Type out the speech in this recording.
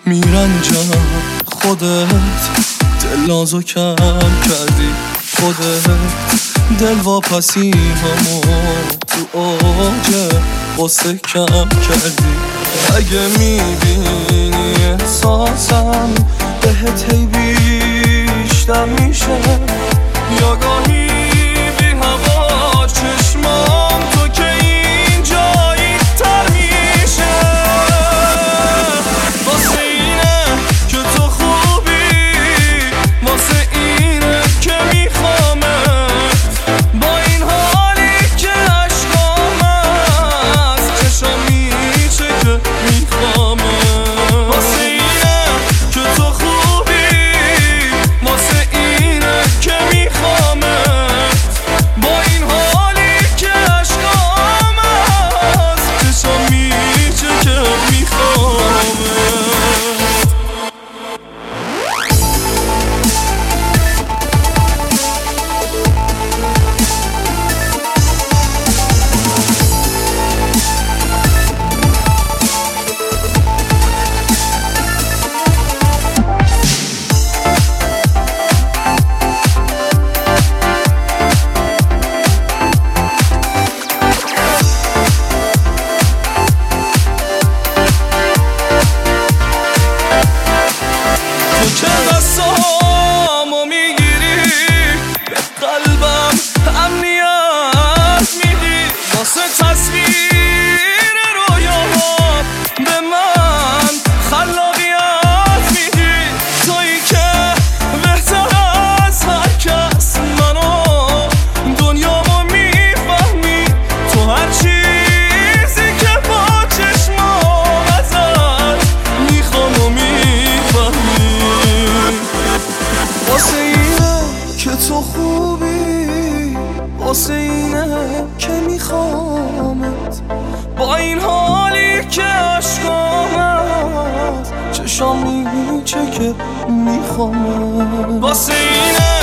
میرنجم خودت دل نازو کم کردی، خودت دل واپسی همو تو آج قصه کم کردی. اگه میبینی احساسم بهت هی بیشتر میشه، یا گاهی بی هوا چشمام تو که این جایی تر میشه. واسه اینه که تو خوبی، واسه اینه که میخوامت، با این حالی که عشقام از چشم میشه که میخوامت. واسه اینه که تو خوبی، واسه اینه که میخوامت، با این حالی که عشقام از چشم میشه که میخوامت. تو که دستامو میگیری، به قلبم امنیت میدی، واسه تصویر رویاهات به من خلاقیت میدی. تویی که بهتر از هر کس منو دنیامو میفهمی، تو هر چیزی که با چشمام ازت میخوام و میفهمی. واسه اینه که تو خوبی، واسه اینه که میخوامت، با این حالی که عشقامت چشام میچه که میخوامت. واسه اینه